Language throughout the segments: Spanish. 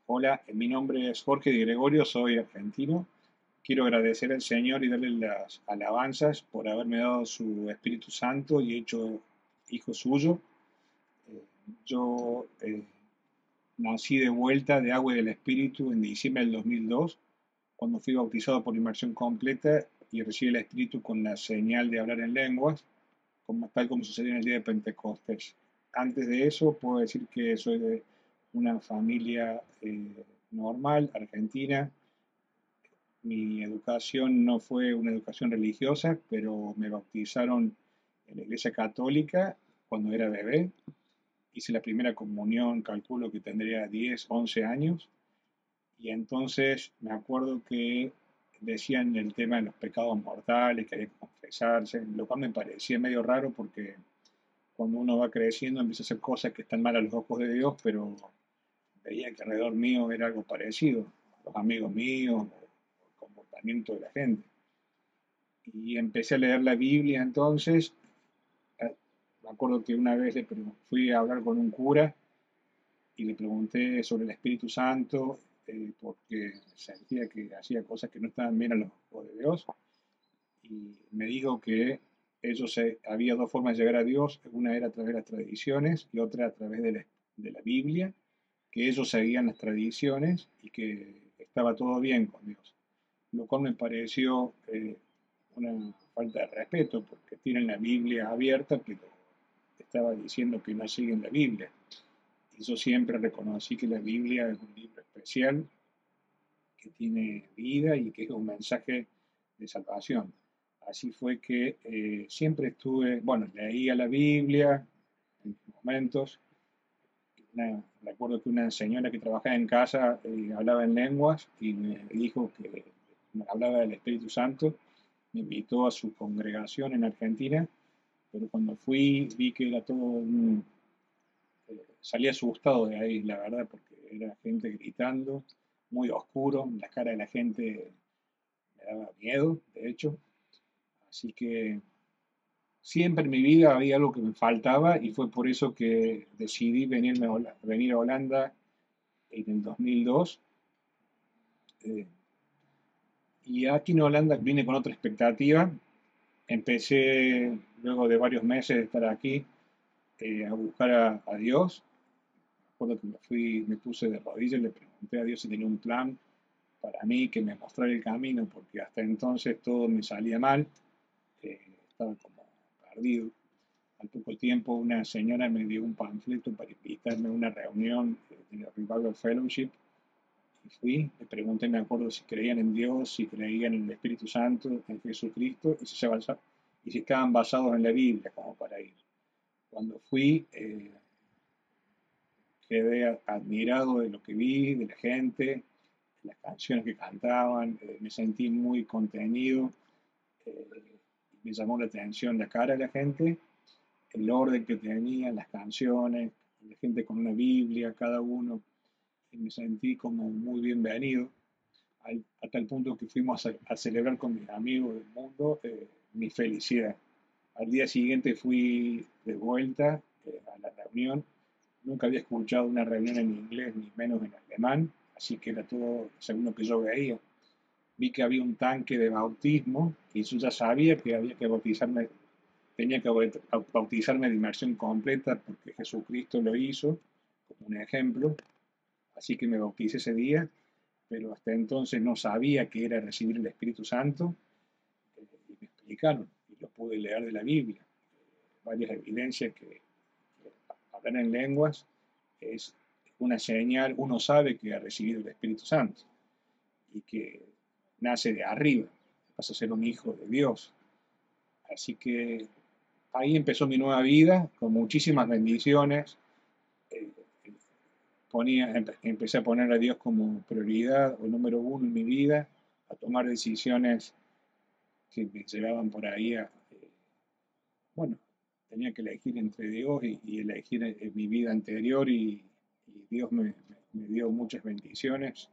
Hola, mi nombre es Jorge Di Gregorio, soy argentino. Quiero agradecer al Señor y darle las alabanzas por haberme dado su Espíritu Santo y hecho hijo suyo. Eh, yo nací de vuelta de agua y del Espíritu en diciembre del 2002, cuando fui bautizado por inmersión completa y recibí el Espíritu con la señal de hablar en lenguas, tal como sucedió en el día de Pentecostés. Antes de eso, puedo decir que soy de una familia normal, argentina. Mi educación no fue una educación religiosa, pero me bautizaron en la iglesia católica cuando era bebé. Hice la primera comunión, calculo que tendría 10, 11 años. Y entonces me acuerdo que decían el tema de los pecados mortales, que había que confesarse, lo cual me parecía medio raro porque cuando uno va creciendo empieza a hacer cosas que están mal a los ojos de Dios, pero veía que alrededor mío era algo parecido, los amigos míos, el comportamiento de la gente. Y empecé a leer la Biblia entonces. eh, Me acuerdo que una vez fui a hablar con un cura y le pregunté sobre el Espíritu Santo, porque sentía que hacía cosas que no estaban bien a los ojos de Dios. Y me dijo que había dos formas de llegar a Dios, una era a través de las tradiciones y otra a través de la Biblia, que ellos seguían las tradiciones y que estaba todo bien con Dios, lo cual me pareció una falta de respeto, porque tienen la Biblia abierta, pero estaba diciendo que no siguen la Biblia. Y yo siempre reconocí que la Biblia es un libro especial, que tiene vida y que es un mensaje de salvación. Así fue que siempre estuve, bueno, leía la Biblia en momentos. Recuerdo que una señora que trabajaba en casa hablaba en lenguas y me dijo que me hablaba del Espíritu Santo. Me invitó a su congregación en Argentina, pero cuando fui vi que era todo salí asustado de ahí, la verdad, porque era gente gritando, muy oscuro, la cara de la gente me daba miedo, de hecho. Así que siempre en mi vida había algo que me faltaba y fue por eso que decidí venir a Holanda en el 2002. eh, y aquí en Holanda vine con otra expectativa. Empecé, luego de varios meses de estar aquí, a buscar a Dios. Recuerdo que me puse de rodillas y le pregunté a Dios si tenía un plan para mí, que me mostrara el camino, porque hasta entonces todo me salía mal, estaba como perdido. Al poco tiempo una señora me dio un panfleto para invitarme a una reunión de la Revival Fellowship y fui. Le pregunté, me acuerdo, si creían en Dios, si creían en el Espíritu Santo, en Jesucristo y si estaban basados en la Biblia como para ir. Cuando fui, quedé admirado de lo que vi, de la gente, de las canciones que cantaban. Me sentí muy contenido. eh, Me llamó la atención la cara de la gente, el orden que tenían, las canciones, la gente con una Biblia, cada uno, y me sentí como muy bienvenido, a tal punto que fuimos a celebrar con mis amigos del mundo mi felicidad. Al día siguiente fui de vuelta a la reunión. Nunca había escuchado una reunión en inglés, ni menos en alemán, así que era todo según lo que yo veía. Vi que había un tanque de bautismo y yo ya sabía que había que bautizarme, tenía que bautizarme de inmersión completa porque Jesucristo lo hizo como un ejemplo, así que me bauticé ese día, pero hasta entonces no sabía qué era recibir el Espíritu Santo, y me explicaron y lo pude leer de la Biblia, varias evidencias que hablar en lenguas es una señal, uno sabe que ha recibido el Espíritu Santo y que nace de arriba, vas a ser un hijo de Dios. Así que ahí empezó mi nueva vida con muchísimas bendiciones. Eh, Empecé a poner a Dios como prioridad o número uno en mi vida, a tomar decisiones que me llevaban por ahí bueno, tenía que elegir entre Dios y elegir mi vida anterior y Dios me dio muchas bendiciones.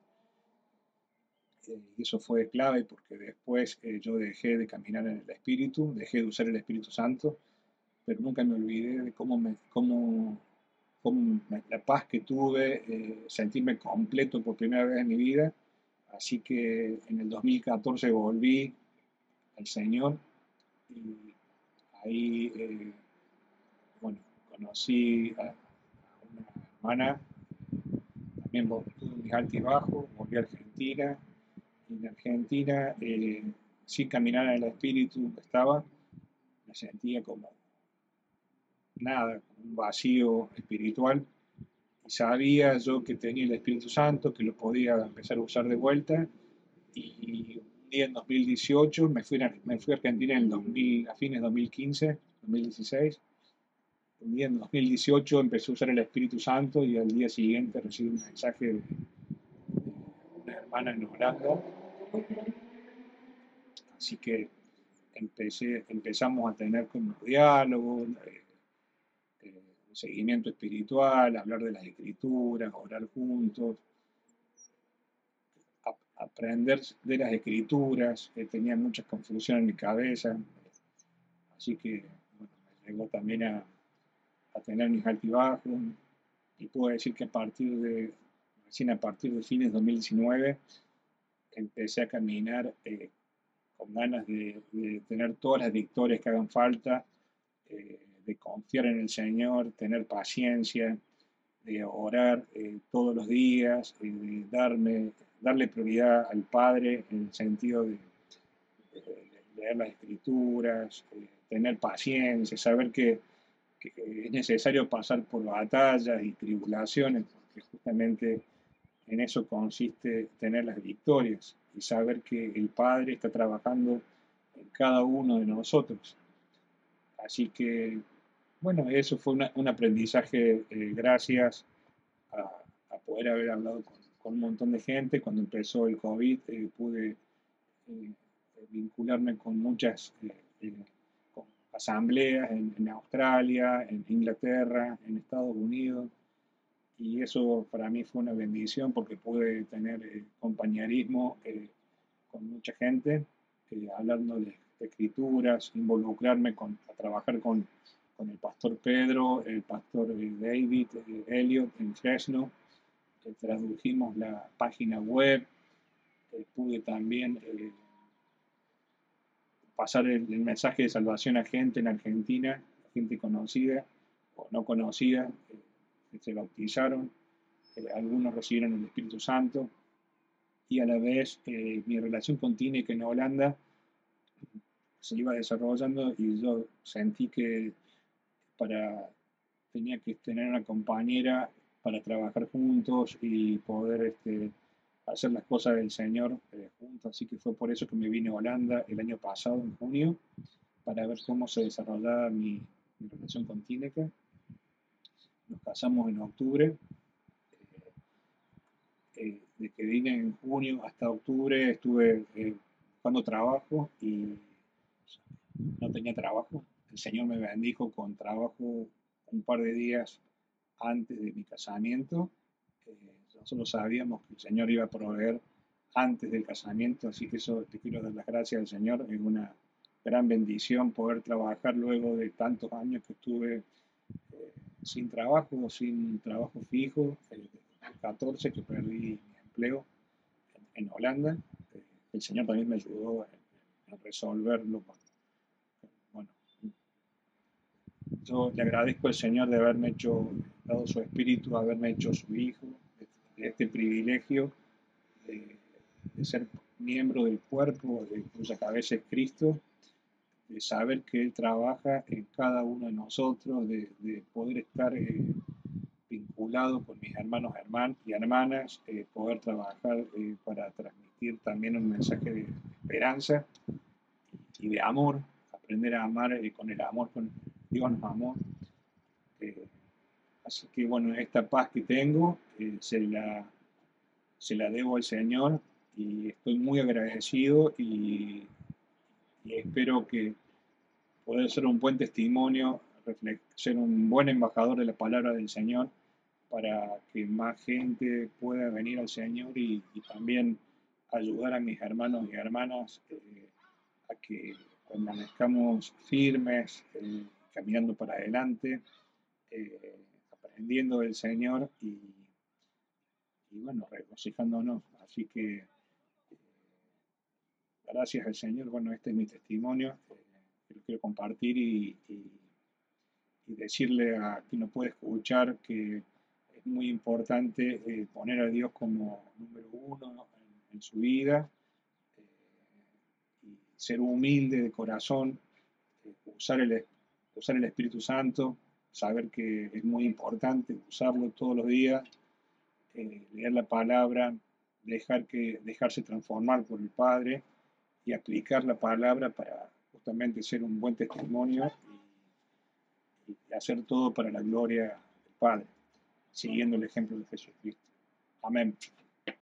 Y eso fue clave porque después yo dejé de caminar en el Espíritu, dejé de usar el Espíritu Santo, pero nunca me olvidé de cómo la paz que tuve, sentirme completo por primera vez en mi vida. Así que en el 2014 volví al Señor y ahí, bueno, conocí a una hermana, también tuve mis altibajos, volví a Argentina. Y en Argentina, sin caminar en el espíritu estaba, me sentía como nada, un vacío espiritual. Y sabía yo que tenía el Espíritu Santo, que lo podía empezar a usar de vuelta. Y un día en 2018 me fui a Argentina en el 2000, a fines de 2015, 2016. Un día en 2018 empecé a usar el Espíritu Santo y al día siguiente recibí un mensaje de una hermana en Holanda. Así que empezamos a tener como diálogo, un seguimiento espiritual, hablar de las escrituras, orar juntos, aprender de las escrituras, tenía muchas confusiones en mi cabeza, así que bueno, me llegó también a tener mis altibajos y puedo decir que recién a partir de fines de 2019, empecé a caminar con ganas de tener todas las victorias que hagan falta, de confiar en el Señor, tener paciencia, de orar todos los días, de darle prioridad al Padre en el sentido de leer las escrituras, tener paciencia, saber que es necesario pasar por batallas y tribulaciones, porque justamente en eso consiste tener las victorias y saber que el Padre está trabajando en cada uno de nosotros. Así que, bueno, eso fue un aprendizaje gracias a, a, poder haber hablado con, un montón de gente. Cuando empezó el COVID, pude vincularme con muchas con asambleas en Australia, en Inglaterra, en Estados Unidos. Y eso para mí fue una bendición porque pude tener compañerismo con mucha gente, hablando de escrituras, involucrarme a trabajar con el pastor Pedro, el pastor David Elliot en Fresno. Tradujimos la página web, pude también pasar el mensaje de salvación a gente en Argentina, gente conocida o no conocida, que se bautizaron, algunos recibieron el Espíritu Santo, y a la vez mi relación con Tine, que en Holanda se iba desarrollando y yo sentí que para, tenía que tener una compañera para trabajar juntos y poder hacer las cosas del Señor juntos. Así que fue por eso que me vine a Holanda el año pasado, en junio, para ver cómo se desarrollaba mi relación con Tineke. Nos casamos en octubre. De que vine en junio hasta octubre estuve buscando trabajo y no tenía trabajo. El Señor me bendijo con trabajo un par de días antes de mi casamiento. Nosotros sabíamos que el Señor iba a proveer antes del casamiento, así que eso te quiero dar las gracias al Señor. Es una gran bendición poder trabajar luego de tantos años que estuve sin trabajo fijo, 14 que perdí mi empleo en Holanda. El Señor también me ayudó a resolverlo. Bueno, yo le agradezco al Señor de haberme dado su espíritu, haberme hecho su hijo, de este privilegio de ser miembro del cuerpo de cuya cabeza es Cristo, de saber que Él trabaja en cada uno de nosotros, de poder estar vinculado con mis hermanos y hermanas, poder trabajar para transmitir también un mensaje de esperanza y de amor, aprender a amar con el amor con Dios nos amó. Eh, Así que bueno, esta paz que tengo se la debo al Señor y estoy muy agradecido y espero que poder ser un buen testimonio, ser un buen embajador de la palabra del Señor para que más gente pueda venir al Señor y también ayudar a mis hermanos y hermanas a que permanezcamos firmes, caminando para adelante, dependiendo del Señor y bueno, regocijándonos. Así que gracias al Señor, bueno, este es mi testimonio, que lo quiero compartir y decirle a quien lo puede escuchar que es muy importante poner a Dios como número uno en su vida, y ser humilde de corazón, usar usar el Espíritu Santo, saber que es muy importante usarlo todos los días, leer la palabra, dejarse transformar por el Padre y aplicar la palabra para justamente ser un buen testimonio y hacer todo para la gloria del Padre, siguiendo el ejemplo de Jesucristo. Amén.